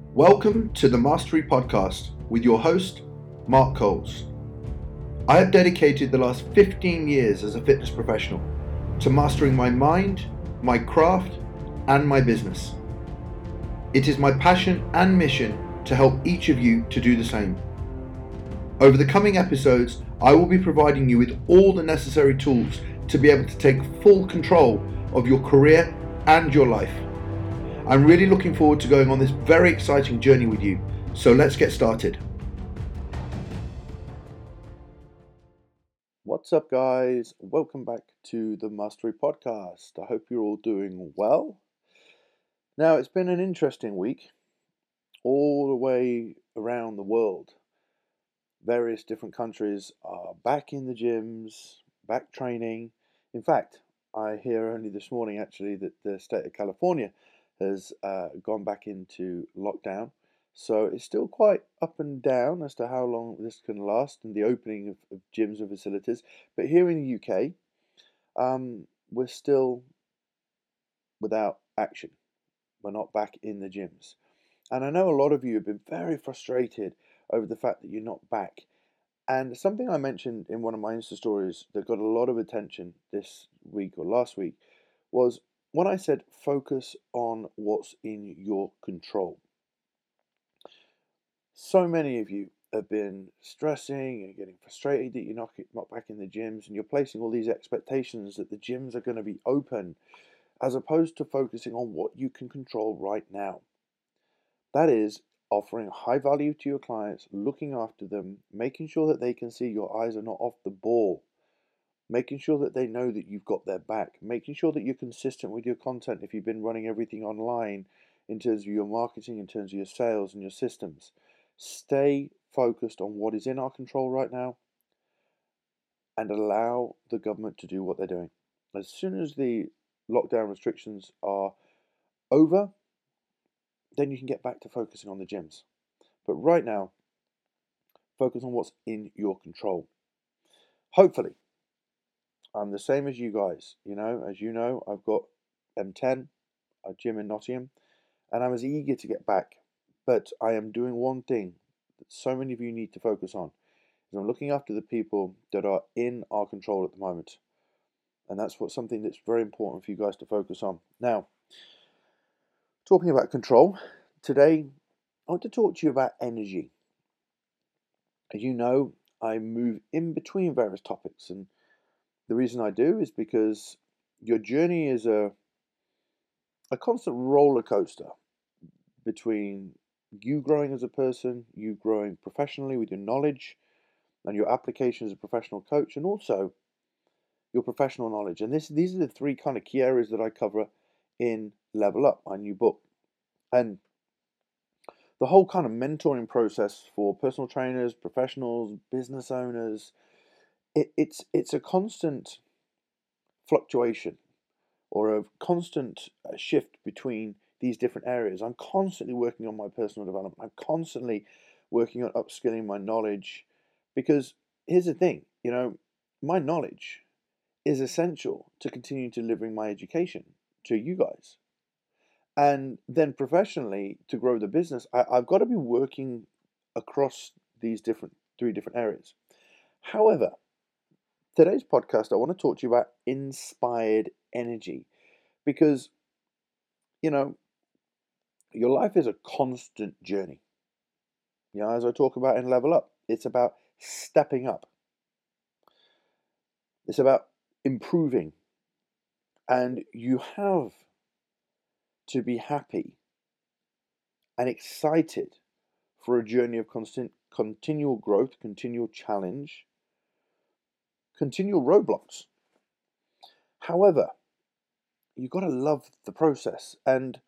Welcome to the Mastery Podcast with your host, Mark Coles. I have dedicated the last 15 years as a fitness professional to mastering my mind, my craft, and my business. It is my passion and mission to help each of you to do the same. Over the coming episodes, I will be providing you with all the necessary tools to be able to take full control of your career and your life. I'm really looking forward to going on this very exciting journey with you, so let's get started. What's up, guys? Welcome back to the Mastery Podcast. I hope you're all doing well. Now, it's been an interesting week all the way around the world. Various different countries are back in the gyms, back training. In fact, I hear only this morning actually that the state of California has gone back into lockdown. So it's still quite up and down as to how long this can last and the opening of gyms and facilities. But here in the UK, we're still without action. We're not back in the gyms. And I know a lot of you have been very frustrated over the fact that you're not back. And something I mentioned in one of my Insta stories that got a lot of attention this week or last week was when I said focus on what's in your control. So many of you have been stressing and getting frustrated that you're not back in the gyms, and you're placing all these expectations that the gyms are going to be open as opposed to focusing on what you can control right now. That is offering high value to your clients, looking after them, making sure that they can see your eyes are not off the ball, making sure that they know that you've got their back, making sure that you're consistent with your content if you've been running everything online in terms of your marketing, in terms of your sales and your systems. Stay focused on what is in our control right now and allow the government to do what they're doing. As soon as the lockdown restrictions are over, then you can get back to focusing on the gyms. But right now, focus on what's in your control. Hopefully, I'm the same as you guys. As you know, I've got M10, a gym in Nottingham, and I'm as eager to get back. But I am doing one thing that so many of you need to focus on. Is I'm looking after the people that are in our control at the moment. And that's something that's very important for you guys to focus on. Now, talking about control, today I want to talk to you about energy. As you know, I move in between various topics, and the reason I do is because your journey is a constant roller coaster between you growing as a person, you growing professionally with your knowledge and your application as a professional coach, and also your professional knowledge. And these are the three kind of key areas that I cover in Level Up, my new book. And the whole kind of mentoring process for personal trainers, professionals, business owners, it's a constant fluctuation or a constant shift between these different areas. I'm constantly working on my personal development. I'm constantly working on upskilling my knowledge because here's the thing, my knowledge is essential to continue delivering my education to you guys. And then professionally, to grow the business, I've got to be working across these three different areas. However, today's podcast, I want to talk to you about inspired energy because, your life is a constant journey. As I talk about in Level Up, it's about stepping up. It's about improving. And you have to be happy and excited for a journey of continual growth, continual challenge, continual roadblocks. However, you've got to love the process. And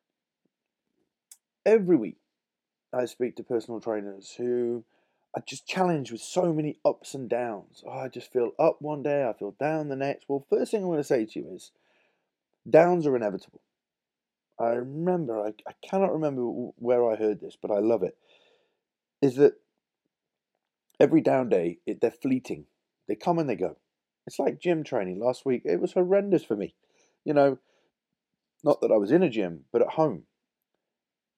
every week, I speak to personal trainers who are just challenged with so many ups and downs. I just feel up one day, I feel down the next. Well, first thing I'm going to say to you is downs are inevitable. I cannot remember where I heard this, but I love it, is that every down day, they're fleeting. They come and they go. It's like gym training. Last week, it was horrendous for me. Not that I was in a gym, but at home.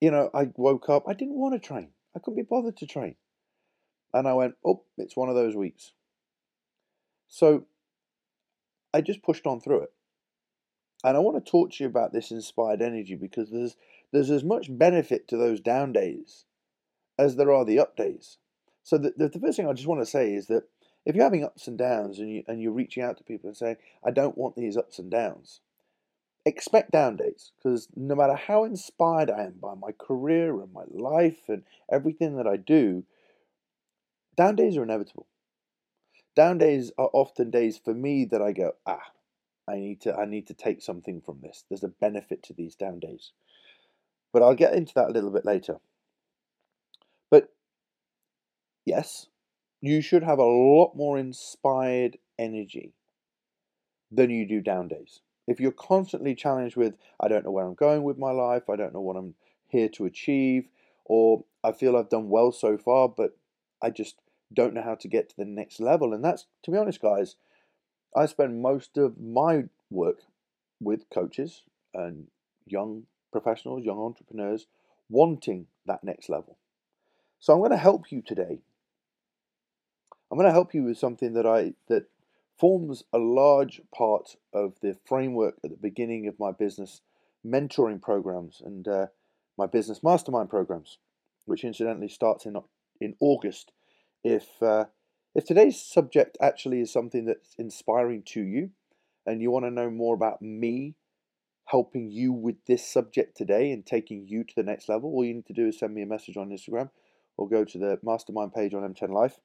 I woke up, I didn't want to train. I couldn't be bothered to train. And I went, oh, it's one of those weeks. So I just pushed on through it. And I want to talk to you about this inspired energy because there's as much benefit to those down days as there are the up days. So the first thing I just want to say is that if you're having ups and downs and you're reaching out to people and saying, I don't want these ups and downs, expect down days, because no matter how inspired I am by my career and my life and everything that I do, down days are inevitable. Down days are often days for me that I go, I need to take something from this. There's a benefit to these down days. But I'll get into that a little bit later. But yes, you should have a lot more inspired energy than you do down days. If you're constantly challenged with, I don't know where I'm going with my life, I don't know what I'm here to achieve, or I feel I've done well so far, but I just don't know how to get to the next level. And that's, to be honest, guys, I spend most of my work with coaches and young professionals, young entrepreneurs wanting that next level. So I'm going to help you today. I'm going to help you with something that forms a large part of the framework at the beginning of my business mentoring programs and my business mastermind programs, which incidentally starts in August. If today's subject actually is something that's inspiring to you, and you want to know more about me helping you with this subject today and taking you to the next level, all you need to do is send me a message on Instagram or go to the mastermind page on M10 Life.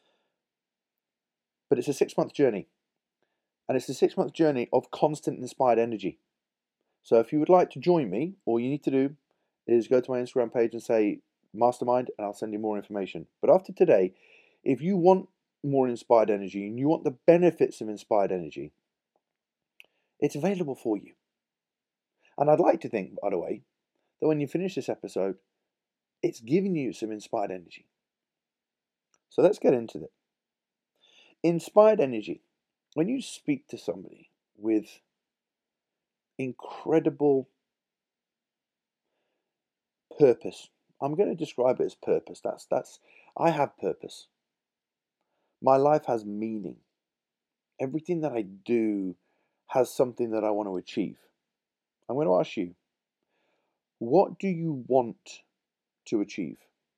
But it's a 6-month journey. And it's a 6-month journey of constant inspired energy. So if you would like to join me, all you need to do is go to my Instagram page and say mastermind, and I'll send you more information. But after today, if you want more inspired energy and you want the benefits of inspired energy, it's available for you. And I'd like to think, by the way, that when you finish this episode, it's giving you some inspired energy. So let's get into it. Inspired energy. When you speak to somebody with incredible purpose, I'm going to describe it as purpose. That's I have purpose. My life has meaning. Everything that I do has something that I want to achieve. I'm going to ask you, what do you want to achieve?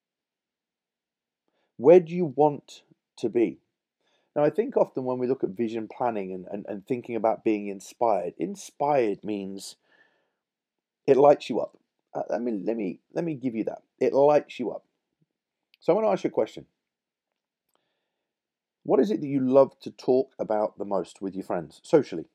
Where do you want to be? Now, I think often when we look at vision planning and thinking about being inspired means it lights you up. Let me give you that. It lights you up. So I want to ask you a question. What is it that you love to talk about the most with your friends socially?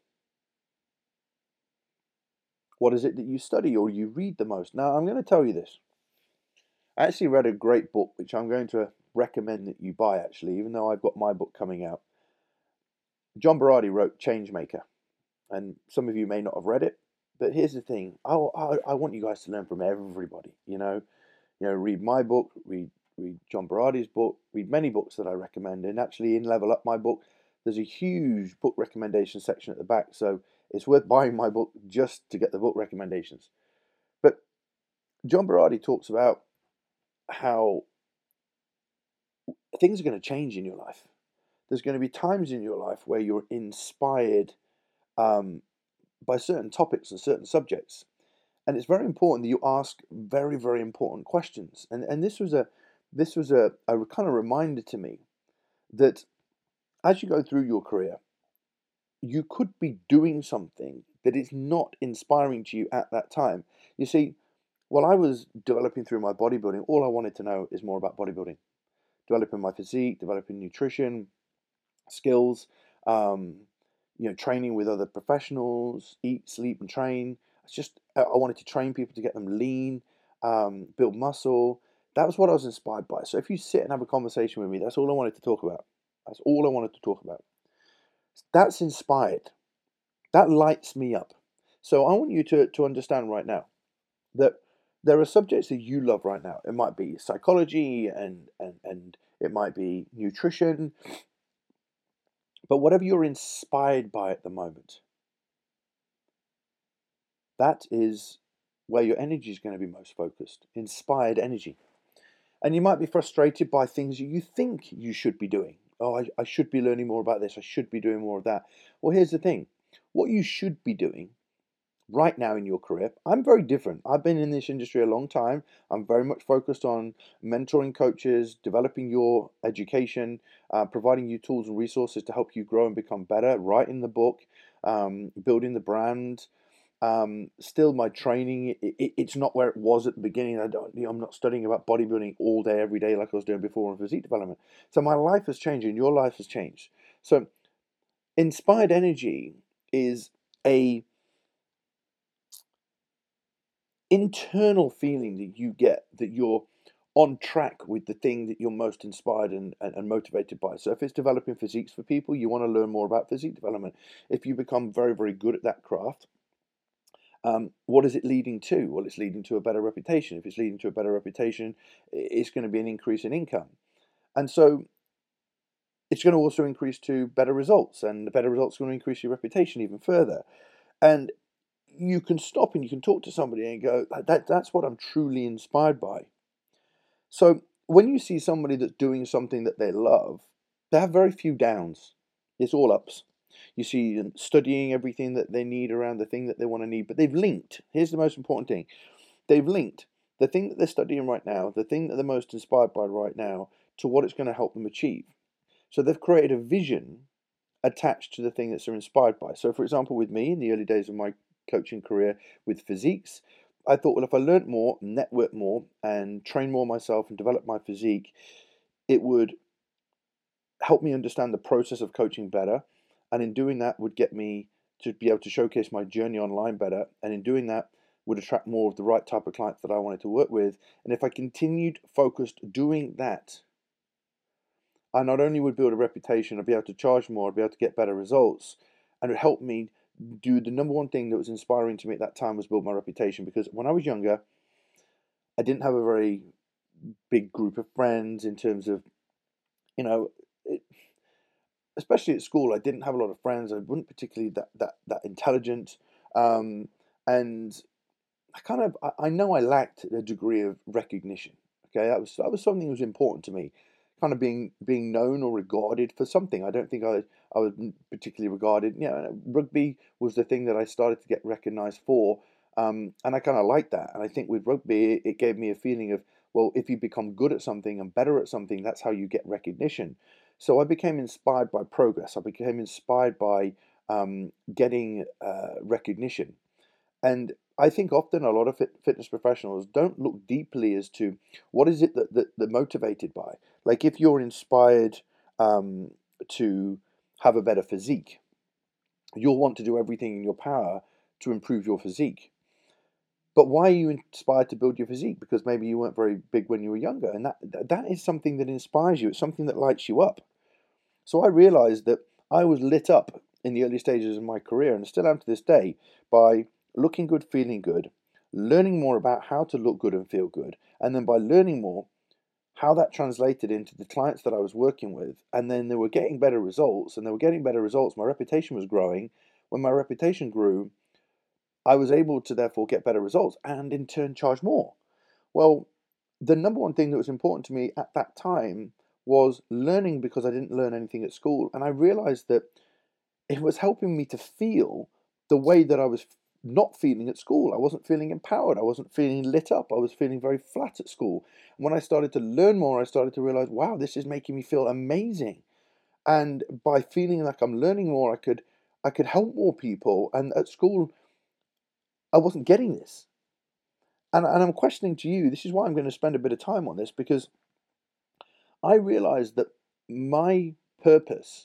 What is it that you study or you read the most? Now, I'm going to tell you this. I actually read a great book, which I'm going to recommend that you buy, actually, even though I've got my book coming out. John Berardi wrote Changemaker, and some of you may not have read it, but here's the thing. I want you guys to learn from everybody, read my book, read John Berardi's book, read many books that I recommend. And actually, in Level Up My book, there's a huge book recommendation section at the back. So it's worth buying my book just to get the book recommendations. But John Berardi talks about how things are going to change in your life. There's going to be times in your life where you're inspired by certain topics and certain subjects. And it's very important that you ask very, very important questions. And this was a kind of reminder to me that as you go through your career, you could be doing something that is not inspiring to you at that time. You see, while I was developing through my bodybuilding, all I wanted to know is more about bodybuilding, developing my physique, developing nutrition, skills, um, training with other professionals, eat, sleep, and train. It's just I wanted to train people to get them lean, build muscle. That was what I was inspired by. So if you sit and have a conversation with me, that's all I wanted to talk about. That's all I wanted to talk about. That's inspired. That lights me up. So I want you to understand right now that there are subjects that you love right now. It might be psychology and it might be nutrition. But whatever you're inspired by at the moment, that is where your energy is going to be most focused, inspired energy. And you might be frustrated by things you think you should be doing. Oh, I should be learning more about this. I should be doing more of that. Well, here's the thing. What you should be doing right now in your career, I'm very different. I've been in this industry a long time. I'm very much focused on mentoring coaches, developing your education, providing you tools and resources to help you grow and become better, writing the book, building the brand. Still, my training, it's not where it was at the beginning. I'm not studying about bodybuilding all day, every day like I was doing before in physique development. So my life has changed and your life has changed. So inspired energy is a internal feeling that you get that you're on track with the thing that you're most inspired and motivated by. So if it's developing physiques for people, you want to learn more about physique development. If you become very, very good at that craft, what is it leading to? Well, it's leading to a better reputation. If it's leading to a better reputation, it's going to be an increase in income. And so it's going to also increase to better results, and the better results are going to increase your reputation even further. And you can stop and you can talk to somebody and go, that's what I'm truly inspired by. So when you see somebody that's doing something that they love, they have very few downs. It's all ups. You see them studying everything that they need around the thing that they want to need, but they've linked. Here's the most important thing. They've linked the thing that they're studying right now, the thing that they're most inspired by right now, to what it's going to help them achieve. So they've created a vision attached to the thing that they're inspired by. So for example, with me in the early days of my coaching career with physiques, I thought, well, if I learnt more, network more, and train more myself and develop my physique, it would help me understand the process of coaching better. And in doing that, would get me to be able to showcase my journey online better. And in doing that, would attract more of the right type of clients that I wanted to work with. And if I continued focused doing that, I not only would build a reputation, I'd be able to charge more, I'd be able to get better results, and it helped me do the number one thing that was inspiring to me at that time was build my reputation. Because when I was younger, I didn't have a very big group of friends in terms of, you know, it, especially at school, I didn't have a lot of friends. I wasn't particularly that intelligent, and I know I lacked a degree of recognition. Okay, that was something that was important to me, kind of being known or regarded for something. I don't think I was particularly regarded. Rugby was the thing that I started to get recognised for, and I kind of liked that. And I think with rugby, it gave me a feeling of, well, if you become good at something and better at something, that's how you get recognition. So I became inspired by progress. I became inspired by getting recognition. And I think often a lot of fitness professionals don't look deeply as to what is it that they're motivated by. Like if you're inspired to have a better physique, you'll want to do everything in your power to improve your physique. But why are you inspired to build your physique? Because maybe you weren't very big when you were younger, and that is something that inspires you. It's something that lights you up. So I realized that I was lit up in the early stages of my career, and still am to this day, by looking good, feeling good, learning more about how to look good and feel good, and then by learning more, how that translated into the clients that I was working with, and then they were getting better results, and they were getting better results. My reputation was growing. When my reputation grew, I was able to therefore get better results and in turn charge more. Well, the number one thing that was important to me at that time was learning, because I didn't learn anything at school. And I realized that it was helping me to feel the way that I was not feeling at school. I wasn't feeling empowered. I wasn't feeling lit up. I was feeling very flat at school. And when I started to learn more, I started to realize, wow, this is making me feel amazing. And by feeling like I'm learning more, I could help more people. And at school, I wasn't getting this. And I'm questioning to you, this is why I'm going to spend a bit of time on this, because I realized that my purpose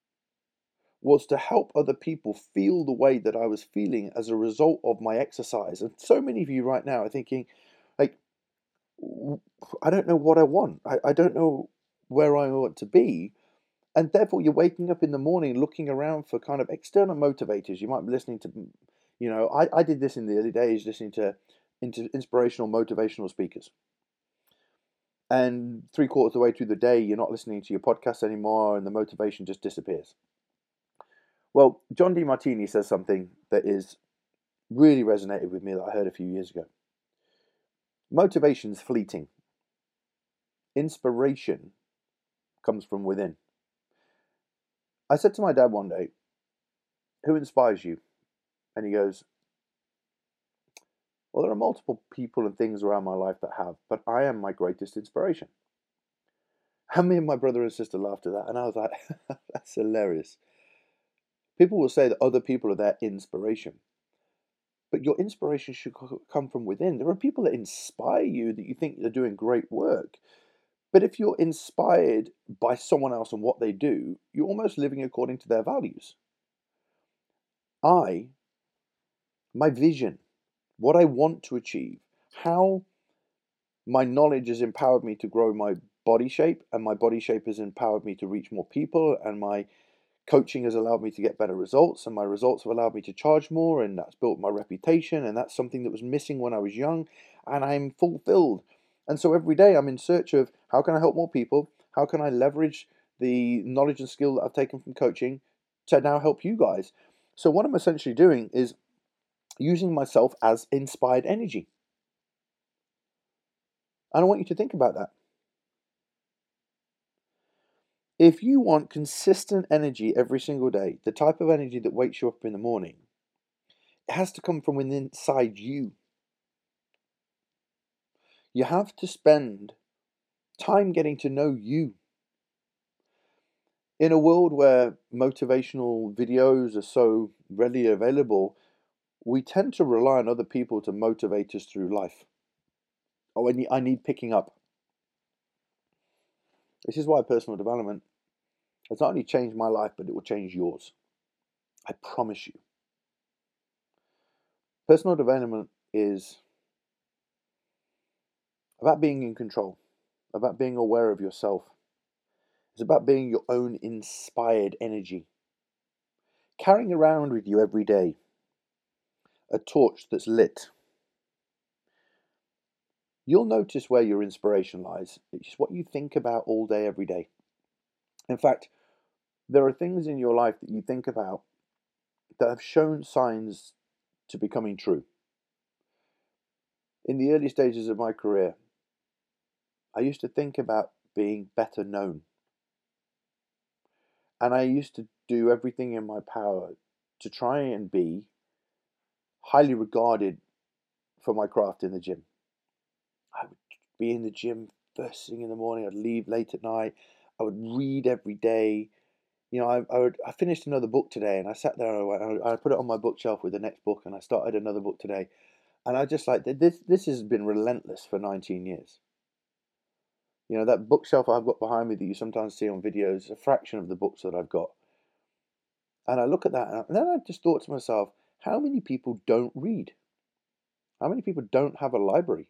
was to help other people feel the way that I was feeling as a result of my exercise. And so many of you right now are thinking, like, I don't know what I want. I don't know where I want to be. And therefore, you're waking up in the morning looking around for kind of external motivators. You might be listening to, I did this in the early days, listening to inspirational, motivational speakers. And three-quarters of the way through the day, you're not listening to your podcast anymore, and the motivation just disappears. Well, John Demartini says something that is really resonated with me that I heard a few years ago. Motivation's fleeting. Inspiration comes from within. I said to my dad one day, "Who inspires you?" And he goes, "Well, there are multiple people and things around my life that have, but I am my greatest inspiration." And me and my brother and sister laughed at that, and I was like, "That's hilarious." People will say that other people are their inspiration, but your inspiration should come from within. There are people that inspire you that you think are doing great work, but if you're inspired by someone else and what they do, you're almost living according to their values. My vision, what I want to achieve, how my knowledge has empowered me to grow my body shape, and my body shape has empowered me to reach more people, and my coaching has allowed me to get better results, and my results have allowed me to charge more, and that's built my reputation, and that's something that was missing when I was young, and I'm fulfilled. And so every day I'm in search of how can I help more people? How can I leverage the knowledge and skill that I've taken from coaching to now help you guys? So what I'm essentially doing is using myself as inspired energy. And I want you to think about that. If you want consistent energy every single day, the type of energy that wakes you up in the morning, it has to come from within inside you. You have to spend time getting to know you. In a world where motivational videos are so readily available, we tend to rely on other people to motivate us through life. Oh, I need picking up. This is why personal development has not only changed my life, but it will change yours. I promise you. Personal development is about being in control, about being aware of yourself. It's about being your own inspired energy. Carrying around with you every day a torch that's lit. You'll notice where your inspiration lies. It's what you think about all day, every day. In fact, there are things in your life that you think about that have shown signs to becoming true. In the early stages of my career, I used to think about being better known. And I used to do everything in my power to try and be highly regarded for my craft in the gym. I would be in the gym first thing in the morning. I'd leave late at night. I would read every day. I finished another book today, and I sat there and I put it on my bookshelf with the next book, and I started another book today, and I just like this. This has been relentless for 19 years. That bookshelf I've got behind me that you sometimes see on videos is a fraction of the books that I've got. And I look at that, and then I just thought to myself, how many people don't read? How many people don't have a library?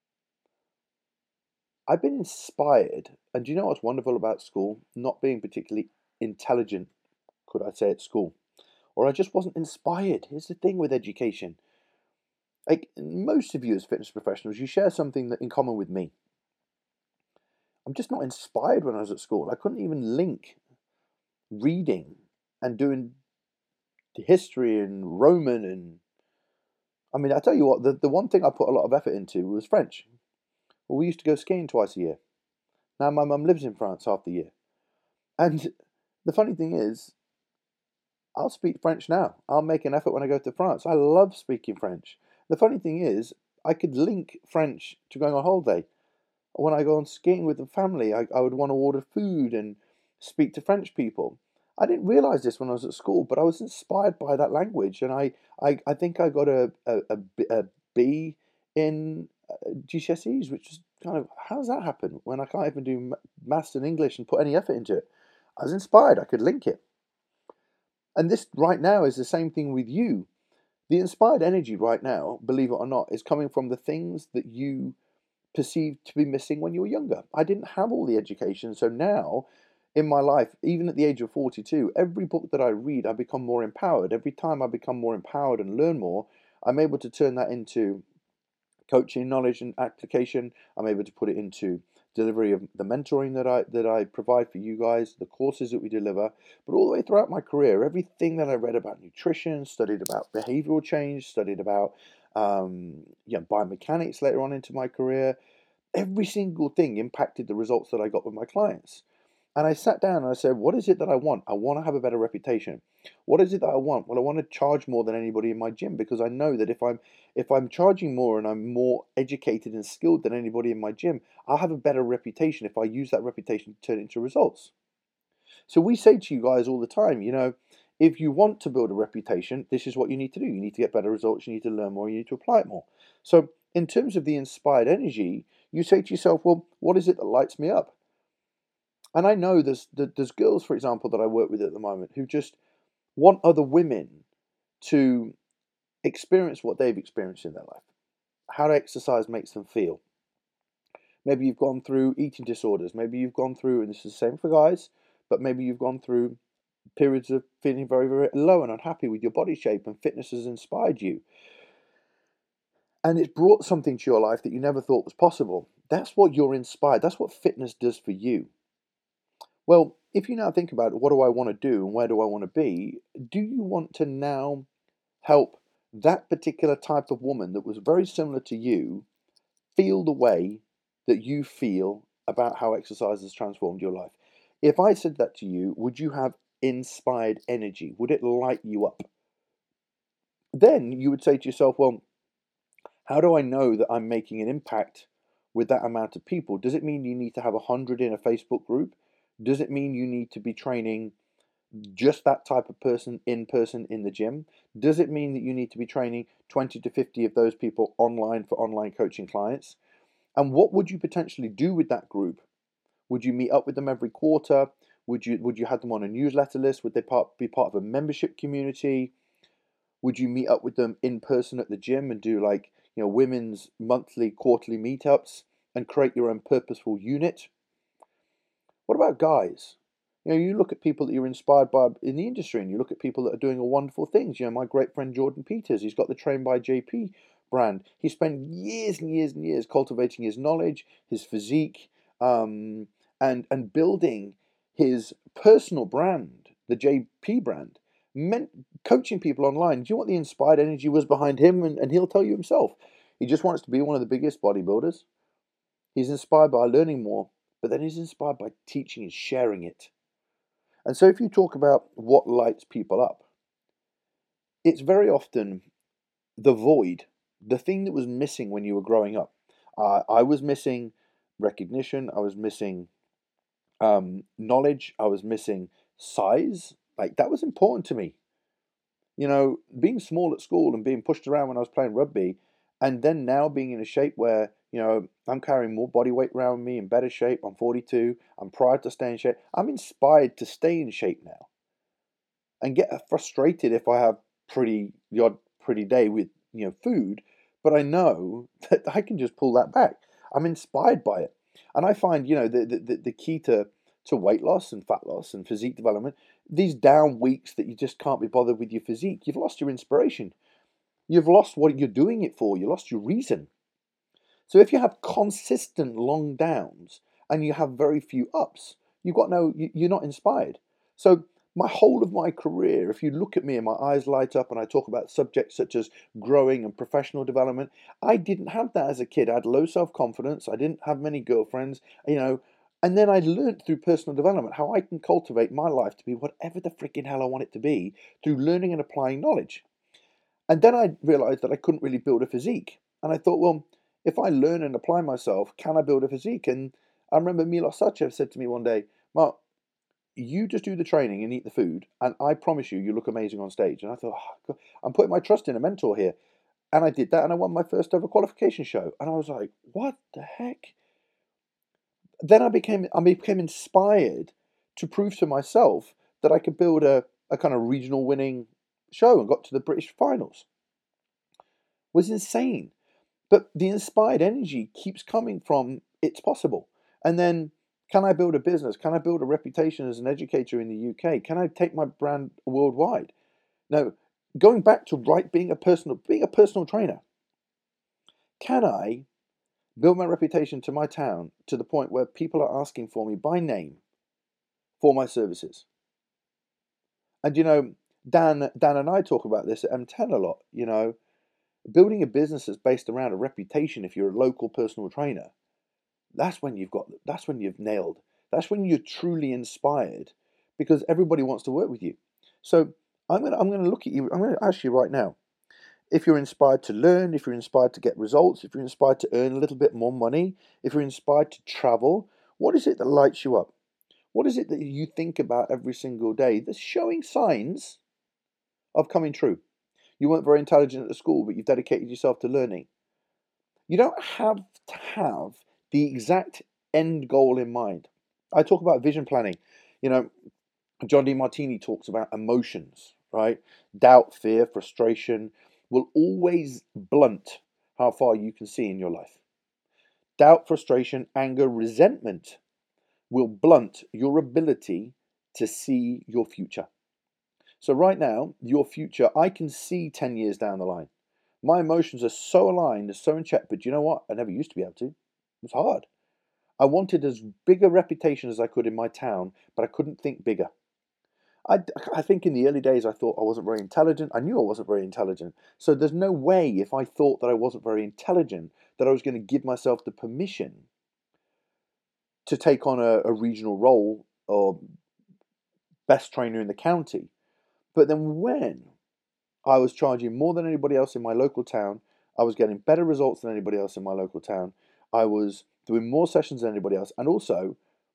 I've been inspired, and do you know what's wonderful about school? Not being particularly intelligent, could I say, at school. Or I just wasn't inspired. Here's the thing with education. Like most of you as fitness professionals, you share something that in common with me. I'm just not inspired when I was at school. I couldn't even link reading and doing history and Roman and I mean, I tell you what, the one thing I put a lot of effort into was French. Well, we used to go skiing twice a year. Now my mum lives in France half the year. And the funny thing is, I'll speak French now. I'll make an effort when I go to France. I love speaking French. The funny thing is, I could link French to going on holiday. When I go on skiing with the family, I would want to order food and speak to French people. I didn't realize this when I was at school, but I was inspired by that language. And I think I got a B in GCSEs, which is kind of, how does that happen when I can't even do maths and English and put any effort into it? I was inspired. I could link it. And this right now is the same thing with you. The inspired energy right now, believe it or not, is coming from the things that you perceived to be missing when you were younger. I didn't have all the education, so now in my life, even at the age of 42, every book that I read, I become more empowered. Every time I become more empowered and learn more, I'm able to turn that into coaching, knowledge, and application. I'm able to put it into delivery of the mentoring that I provide for you guys, the courses that we deliver, but all the way throughout my career, everything that I read about nutrition, studied about behavioral change, studied about biomechanics later on into my career, every single thing impacted the results that I got with my clients. And I sat down and I said, what is it that I want? I want to have a better reputation. What is it that I want? Well, I want to charge more than anybody in my gym, because I know that if I'm charging more and I'm more educated and skilled than anybody in my gym, I'll have a better reputation if I use that reputation to turn it into results. So we say to you guys all the time, if you want to build a reputation, this is what you need to do. You need to get better results, you need to learn more, you need to apply it more. So in terms of the inspired energy, you say to yourself, well, what is it that lights me up? And I know there's girls, for example, that I work with at the moment who just want other women to experience what they've experienced in their life, how exercise makes them feel. Maybe you've gone through eating disorders. Maybe you've gone through, and this is the same for guys, but maybe you've gone through periods of feeling very, very low and unhappy with your body shape, and fitness has inspired you. And it's brought something to your life that you never thought was possible. That's what you're inspired. That's what fitness does for you. Well, if you now think about what do I want to do and where do I want to be, do you want to now help that particular type of woman that was very similar to you feel the way that you feel about how exercise has transformed your life? If I said that to you, would you have inspired energy? Would it light you up? Then you would say to yourself, well, how do I know that I'm making an impact with that amount of people? Does it mean you need to have 100 in a Facebook group? Does it mean you need to be training just that type of person in the gym? Does it mean that you need to be training 20 to 50 of those people online for online coaching clients? And what would you potentially do with that group? Would you meet up with them every quarter? Would you have them on a newsletter list? Would they be part of a membership community? Would you meet up with them in person at the gym and do women's monthly, quarterly meetups and create your own purposeful unit? What about guys? You look at people that you're inspired by in the industry, and you look at people that are doing wonderful things. My great friend Jordan Peters, he's got the Train by JP brand. He spent years and years and years cultivating his knowledge, his physique, and building his personal brand, the JP brand, meant coaching people online. Do you know what the inspired energy was behind him? And he'll tell you himself. He just wants to be one of the biggest bodybuilders. He's inspired by learning more, but then he's inspired by teaching and sharing it. And so if you talk about what lights people up, it's very often the void, the thing that was missing when you were growing up. I was missing recognition. I was missing knowledge. I was missing size. Like, that was important to me. Being small at school and being pushed around when I was playing rugby, and then now being in a shape where, I'm carrying more body weight around me, in better shape. I'm 42. I'm proud to stay in shape. I'm inspired to stay in shape now and get frustrated if I have the odd pretty day with, food, but I know that I can just pull that back. I'm inspired by it. And I find, the key to weight loss and fat loss and physique development, these down weeks that you just can't be bothered with your physique, you've lost your inspiration. You've lost what you're doing it for. You lost your reason. So if you have consistent long downs and you have very few ups, you're not inspired. So my whole of my career, if you look at me and my eyes light up and I talk about subjects such as growing and professional development, I didn't have that as a kid. I had low self-confidence. I didn't have many girlfriends, and then I learned through personal development how I can cultivate my life to be whatever the freaking hell I want it to be through learning and applying knowledge. And then I realized that I couldn't really build a physique. And I thought, well, if I learn and apply myself, can I build a physique? And I remember Milos Sachev said to me one day, Mark, you just do the training and eat the food, and I promise you look amazing on stage. And I thought, oh, God, I'm putting my trust in a mentor here. And I did that, and I won my first ever qualification show. And I was like, what the heck? Then I became inspired to prove to myself that I could build a kind of regional winning show, and got to the British finals. It was insane. But the inspired energy keeps coming from it's possible. And then, can I build a business? Can I build a reputation as an educator in the UK? Can I take my brand worldwide? Now, going back to being a personal trainer, can I build my reputation to my town to the point where people are asking for me by name for my services. And Dan and I talk about this at M10 a lot. Building a business that's based around a reputation. If you're a local personal trainer, that's when you've nailed. That's when you're truly inspired, because everybody wants to work with you. So I'm gonna look at you. I'm gonna ask you right now. If you're inspired to learn, if you're inspired to get results, if you're inspired to earn a little bit more money, if you're inspired to travel, what is it that lights you up? What is it that you think about every single day that's showing signs of coming true? You weren't very intelligent at school, but you've dedicated yourself to learning. You don't have to have the exact end goal in mind. I talk about vision planning. You know, John Demartini talks about emotions, right? Doubt, fear, frustration will always blunt how far you can see in your life. Doubt, frustration, anger, resentment will blunt your ability to see your future. So, right now, your future, I can see 10 years down the line. My emotions are so aligned, they're so in check, but you know what? I never used to be able to. It was hard. I wanted as big a reputation as I could in my town, but I couldn't think bigger. I think in the early days I thought I wasn't very intelligent. I knew I wasn't very intelligent. So there's no way, if I thought that I wasn't very intelligent, that I was going to give myself the permission to take on a regional role or best trainer in the county. But then when I was charging more than anybody else in my local town, I was getting better results than anybody else in my local town, I was doing more sessions than anybody else, and also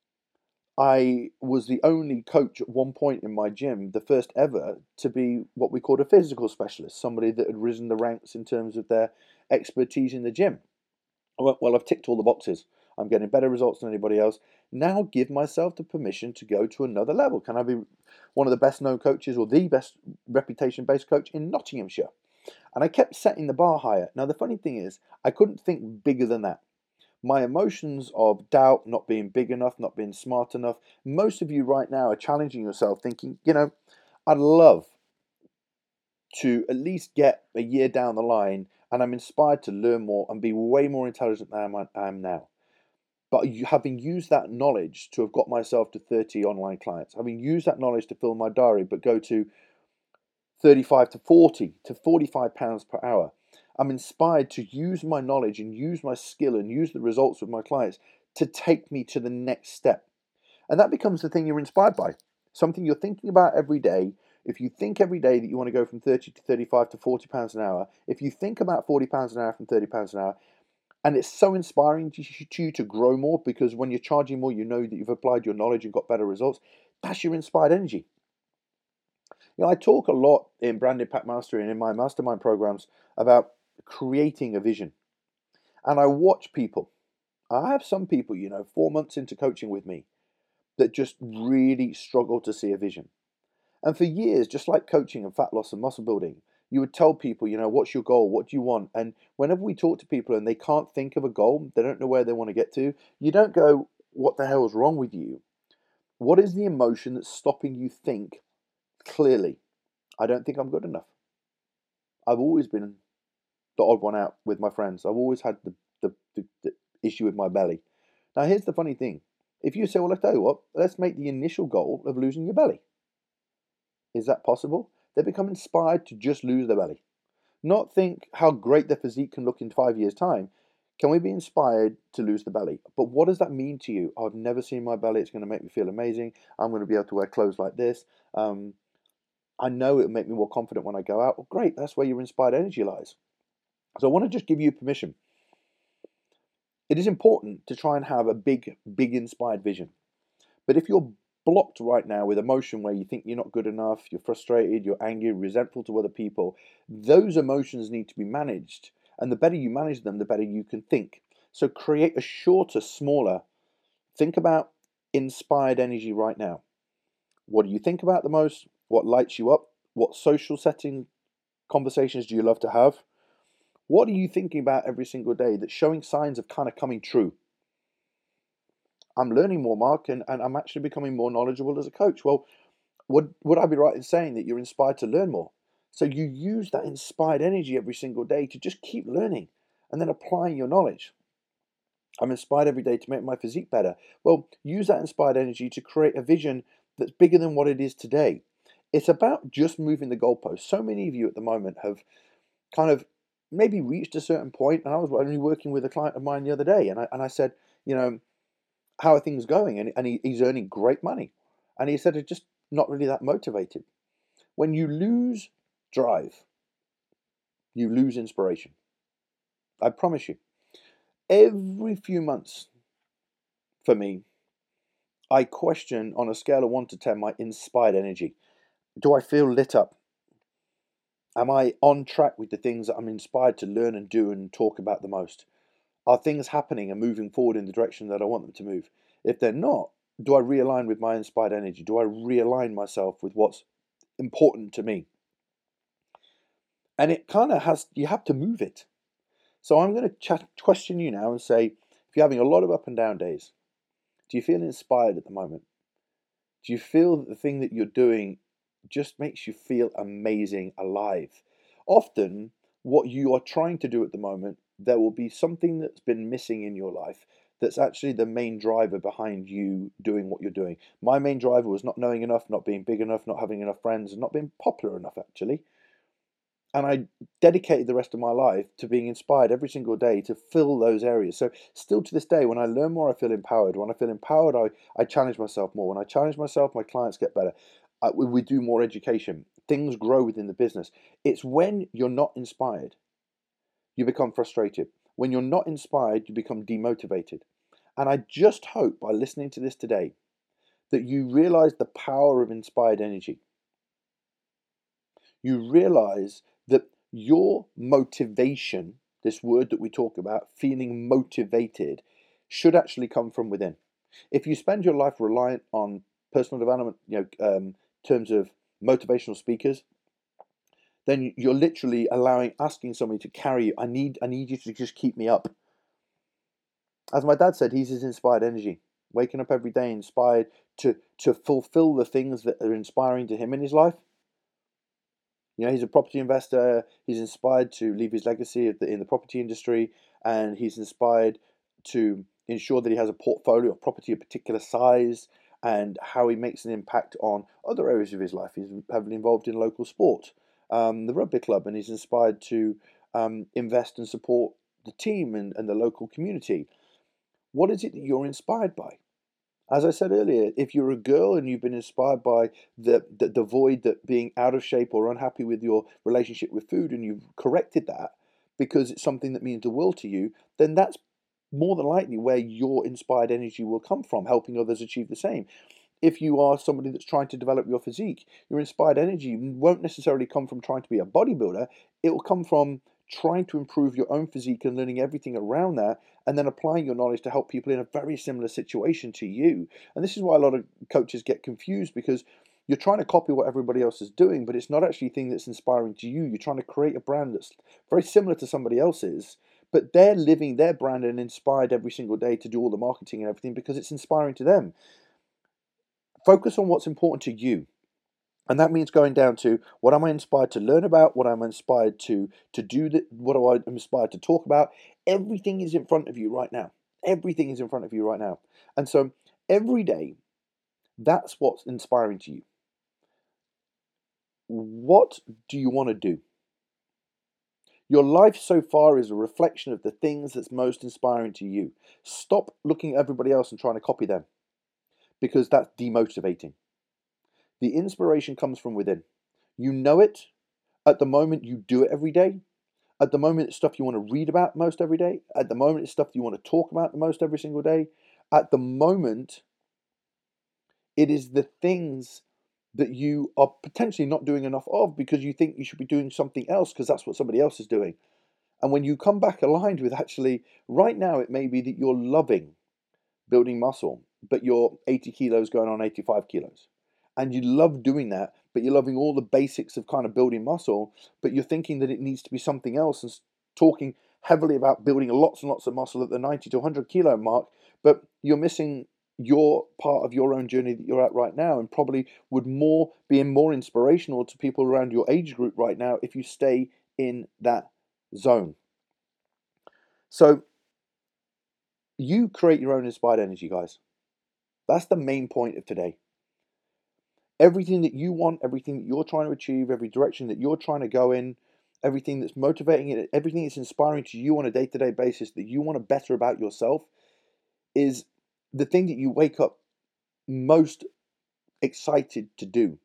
I was the only coach at one point in my gym, the first ever, to be what we called a physical specialist, somebody that had risen the ranks in terms of their expertise in the gym. Well, I've ticked all the boxes. I'm getting better results than anybody else. Now give myself the permission to go to another level. Can I be one of the best known coaches or the best reputation based coach in Nottinghamshire? And I kept setting the bar higher. Now, the funny thing is, I couldn't think bigger than that. My emotions of doubt, not being big enough, not being smart enough. Most of you right now are challenging yourself, thinking, I'd love to at least get a year down the line, and I'm inspired to learn more and be way more intelligent than I am now. But having used that knowledge to have got myself to 30 online clients, having used that knowledge to fill my diary, but go to 35 to 40 to 45 pounds per hour. I'm inspired to use my knowledge and use my skill and use the results with my clients to take me to the next step. And that becomes the thing you're inspired by, something you're thinking about every day. If you think every day that you want to go from 30 to 35 to 40 pounds an hour, if you think about 40 pounds an hour from 30 pounds an hour, and it's so inspiring to you to grow more, because when you're charging more, you know that you've applied your knowledge and got better results. That's your inspired energy. I talk a lot in Brand Impact Mastery and in my mastermind programs about creating a vision. And I watch people. I have some people, 4 months into coaching with me, that just really struggle to see a vision. And for years, just like coaching and fat loss and muscle building, you would tell people, what's your goal? What do you want? And whenever we talk to people and they can't think of a goal, they don't know where they want to get to, you don't go, what the hell is wrong with you? What is the emotion that's stopping you think clearly? I don't think I'm good enough. I've always been the odd one out with my friends. I've always had the issue with my belly. Now, here's the funny thing. If you say, well, I tell you what, let's make the initial goal of losing your belly. Is that possible? They become inspired to just lose their belly. Not think how great their physique can look in 5 years' time. Can we be inspired to lose the belly? But what does that mean to you? I've never seen my belly. It's going to make me feel amazing. I'm going to be able to wear clothes like this. I know it'll make me more confident when I go out. Well, great. That's where your inspired energy lies. So I want to just give you permission. It is important to try and have a big inspired vision. But if you're blocked right now with emotion where you think you're not good enough, you're frustrated, you're angry, resentful to other people, those emotions need to be managed. And the better you manage them, the better you can think. So create a shorter, smaller, think about inspired energy right now. What do you think about the most? What lights you up? What social setting conversations do you love to have? What are you thinking about every single day that's showing signs of kind of coming true? I'm learning more, Mark, and I'm actually becoming more knowledgeable as a coach. Well, would I be right in saying that you're inspired to learn more? So you use that inspired energy every single day to just keep learning and then applying your knowledge. I'm inspired every day to make my physique better. Well, use that inspired energy to create a vision that's bigger than what it is today. It's about just moving the goalposts. So many of you at the moment have kind of maybe reached a certain point, and I was only working with a client of mine the other day, and I said, you know, how are things going? He's earning great money, and he said, it's just not really that motivated. When you lose drive, you lose inspiration. I promise you. Every few months, for me, I question on a scale of 1 to 10 my inspired energy. Do I feel lit up? Am I on track with the things that I'm inspired to learn and do and talk about the most? Are things happening and moving forward in the direction that I want them to move? If they're not, do I realign with my inspired energy? Do I realign myself with what's important to me? And it kind of has, you have to move it. So I'm going to question you now and say, if you're having a lot of up and down days, do you feel inspired at the moment? Do you feel that the thing that you're doing just makes you feel amazing, alive? Often, what you are trying to do at the moment, there will be something that's been missing in your life that's actually the main driver behind you doing what you're doing. My main driver was not knowing enough, not being big enough, not having enough friends, and not being popular enough, actually. And I dedicated the rest of my life to being inspired every single day to fill those areas. So still to this day, when I learn more, I feel empowered. When I feel empowered, I challenge myself more. When I challenge myself, my clients get better. We do more education. Things grow within the business. It's when you're not inspired, you become frustrated. When you're not inspired, you become demotivated. And I just hope by listening to this today that you realize the power of inspired energy. You realize that your motivation, this word that we talk about, feeling motivated, should actually come from within. If you spend your life reliant on personal development, terms of motivational speakers, then you're literally asking somebody to carry you. I need you to just keep me up. As my dad said, he's his inspired energy. Waking up every day inspired to fulfill the things that are inspiring to him in his life. He's a property investor. He's inspired to leave his legacy in the property industry, and he's inspired to ensure that he has a portfolio of property of particular size and how he makes an impact on other areas of his life. He's heavily involved in local sport, the rugby club, and he's inspired to invest and support the team and the local community. What is it that you're inspired by? As I said earlier, if you're a girl and you've been inspired by the void that being out of shape or unhappy with your relationship with food, and you've corrected that because it's something that means the world to you, then that's more than likely where your inspired energy will come from, helping others achieve the same. If you are somebody that's trying to develop your physique, your inspired energy won't necessarily come from trying to be a bodybuilder. It will come from trying to improve your own physique and learning everything around that, and then applying your knowledge to help people in a very similar situation to you. And this is why a lot of coaches get confused, because you're trying to copy what everybody else is doing, but it's not actually a thing that's inspiring to you. You're trying to create a brand that's very similar to somebody else's, but they're living their brand and inspired every single day to do all the marketing and everything because it's inspiring to them. Focus on what's important to you. And that means going down to, what am I inspired to learn about? What am I inspired to do? What am I inspired to talk about? Everything is in front of you right now. Everything is in front of you right now. And so every day, that's what's inspiring to you. What do you want to do? Your life so far is a reflection of the things that's most inspiring to you. Stop looking at everybody else and trying to copy them, because that's demotivating. The inspiration comes from within. You know it. At the moment, you do it every day. At the moment, it's stuff you want to read about most every day. At the moment, it's stuff you want to talk about the most every single day. At the moment, it is the things that you are potentially not doing enough of because you think you should be doing something else because that's what somebody else is doing. And when you come back aligned with, actually, right now, it may be that you're loving building muscle, but you're 80 kilos going on 85 kilos. And you love doing that, but you're loving all the basics of kind of building muscle, but you're thinking that it needs to be something else and talking heavily about building lots and lots of muscle at the 90 to 100 kilo mark, but you're missing your part of your own journey that you're at right now, and probably would be more inspirational to people around your age group right now if you stay in that zone. So You create your own inspired energy, guys. That's the main point of today. Everything that you want, everything that you're trying to achieve, every direction that you're trying to go in, everything that's motivating it, everything that's inspiring to you on a day-to-day basis that you want to better about yourself is the thing that you wake up most excited to do.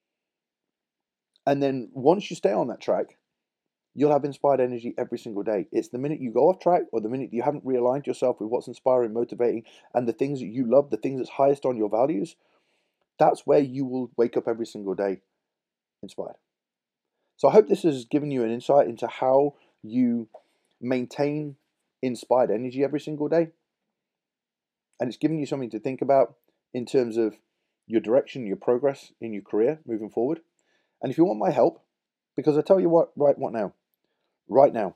And then once you stay on that track, you'll have inspired energy every single day. It's the minute you go off track or the minute you haven't realigned yourself with what's inspiring, motivating, and the things that you love, the things that's highest on your values, that's where you will wake up every single day inspired. So I hope this has given you an insight into how you maintain inspired energy every single day. And it's given you something to think about in terms of your direction, your progress in your career moving forward. And if you want my help, because I tell you what, right now,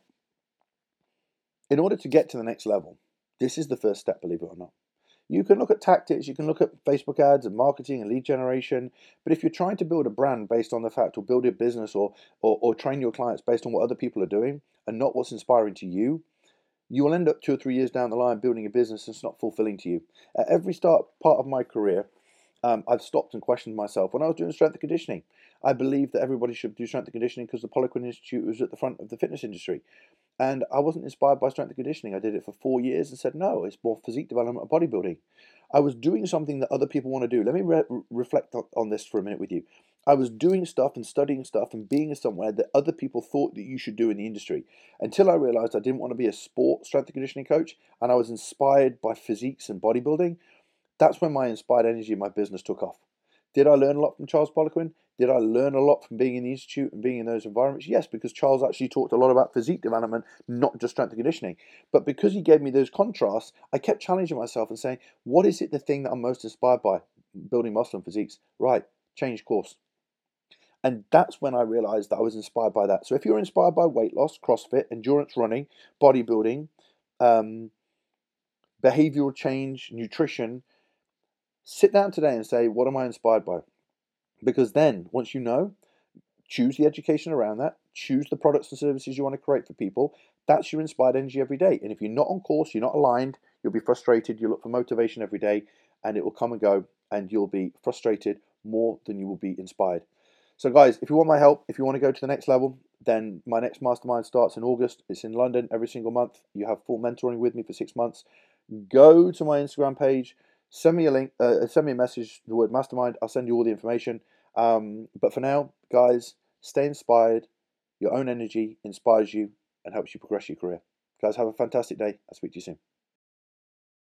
in order to get to the next level, this is the first step, believe it or not. You can look at tactics, you can look at Facebook ads and marketing and lead generation, but if you're trying to build a brand based on the fact or build a business or train your clients based on what other people are doing and not what's inspiring to you, you will end up 2 or 3 years down the line building a business that's not fulfilling to you. At every part of my career, I've stopped and questioned myself. When I was doing strength and conditioning, I believed that everybody should do strength and conditioning because the Poliquin Institute was at the front of the fitness industry. And I wasn't inspired by strength and conditioning. I did it for 4 years and said, no, it's more physique development and bodybuilding. I was doing something that other people want to do. Let me reflect on this for a minute with you. I was doing stuff and studying stuff and being somewhere that other people thought that you should do in the industry until I realized I didn't want to be a sport strength and conditioning coach and I was inspired by physiques and bodybuilding. That's when my inspired energy in my business took off. Did I learn a lot from Charles Poliquin? Did I learn a lot from being in the institute and being in those environments? Yes, because Charles actually talked a lot about physique development, not just strength and conditioning. But because he gave me those contrasts, I kept challenging myself and saying, what is it the thing that I'm most inspired by? Building muscle and physiques. Right, change course. And that's when I realized that I was inspired by that. So if you're inspired by weight loss, CrossFit, endurance running, bodybuilding, behavioral change, nutrition, sit down today and say, what am I inspired by? Because then, once you know, choose the education around that, choose the products and services you want to create for people. That's your inspired energy every day. And if you're not on course, you're not aligned, you'll be frustrated. You look for motivation every day and it will come and go and you'll be frustrated more than you will be inspired. So, guys, if you want my help, if you want to go to the next level, then my next mastermind starts in August. It's in London every single month. You have full mentoring with me for 6 months. Go to my Instagram page, send me a link, send me a message, the word mastermind. I'll send you all the information. But for now, guys, stay inspired. Your own energy inspires you and helps you progress your career. Guys, have a fantastic day. I'll speak to you soon.